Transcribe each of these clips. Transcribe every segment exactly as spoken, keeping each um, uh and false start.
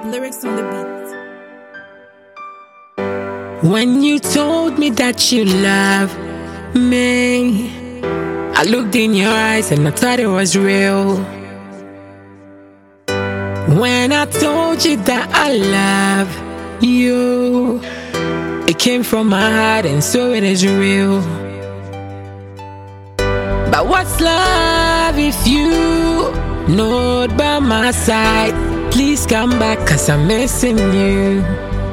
Lyrics on the beat. When you told me that you love me, I looked in your eyes and I thought it was real. When I told you that I love you, it came from my heart and so it is real. But what's love if you not by my side? Please come back, cause I'm missing you.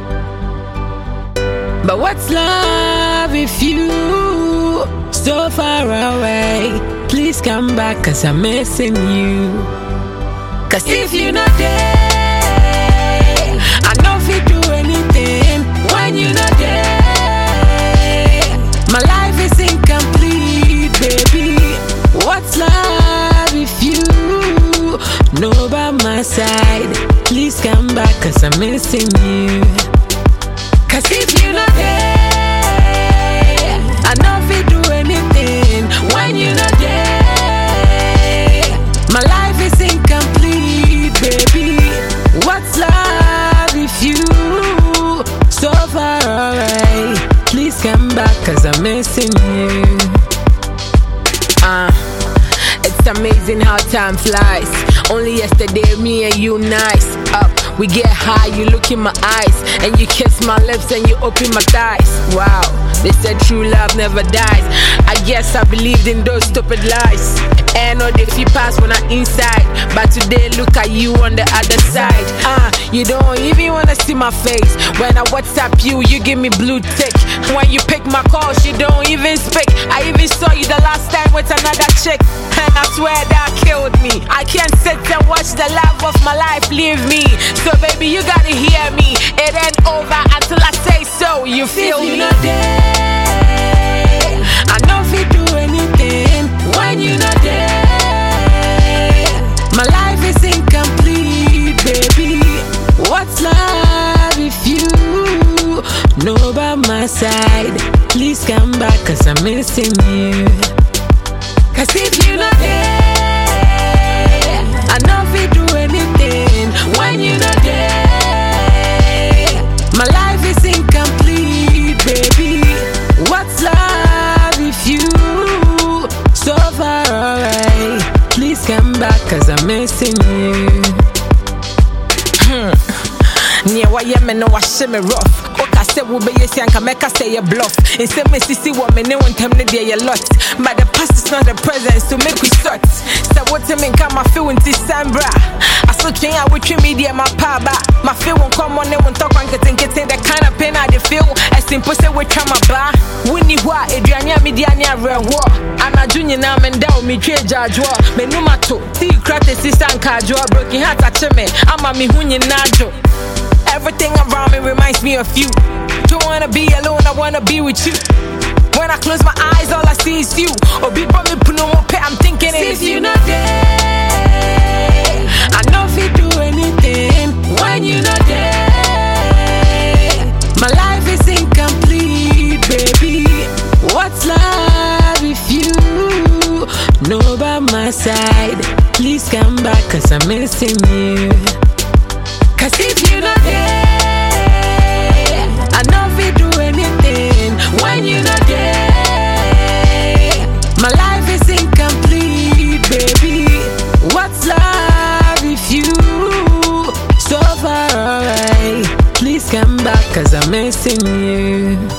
But what's love if you so far away? Please come back, cause I'm missing you. Cause if you're not there, I know if you do anything when you're not there. My life is incomplete, baby. What's love if you know by my side? Please come back, cause I'm missing you. Cause if you're not there, I know if you do anything when you're not there. My life is incomplete, baby. What's love if you so far away? Please come back, cause I'm missing you. Uh, it's amazing how time flies. Only yesterday, me and you nice. Up, we get high, you look in my eyes, and you kiss my lips and you open my thighs. Wow, they said true love never dies. I guess I believed in those stupid lies. And all they feel pass when I'm inside, but today look at you on the other side. Uh, you don't even wanna see my face. When I WhatsApp you, you give me blue tick. When you pick my calls, you don't even speak. I even saw you the last time with another chick, and I swear that killed me. I can't sit and watch the love of my life leave me. So baby, you gotta hear me. It ain't over until I say so. You feel me? If you're not there, I know if you do anything when you're not there. My life is incomplete, baby. What's love if you know by my side? Please come back, cause I'm missing you. Cause if you're not there, I know if you do anything when you're not there. My life is incomplete, baby. What's love if you so far away? Please come back, cause I'm missing you. Hmm. Near why you know I shimmy rough. I said we'll be yes, and can make us say a bluff. Instead, me see what me know and tell me they a lot. But the past is not the present, so make we start. So what I mean, come I feel in December. I saw train I would treat media my papa. My feel won't come on, they won't talk on getting getting the kind of pain I feel. As simple say we come my bar. Winnie wa, Adriania media near real war. I'm a junior now and down me trade judge war. Me no matter, see you crack the sister and casual broken heart at me. I'm a me hunny najo. Everything around me reminds me of you. Don't wanna be alone, I wanna be with you. When I close my eyes, all I see is you. Oh, be me puno mo pe, I'm thinking if you're not there, I know if you do anything when you're not there. My life is incomplete, baby. What's love if you know by my side? Please come back, cause I'm missing you. Cause if you're not there, I know if you do anything when you're not there. My life is incomplete, baby. What's love if you so far away? Please come back, cause I'm missing you.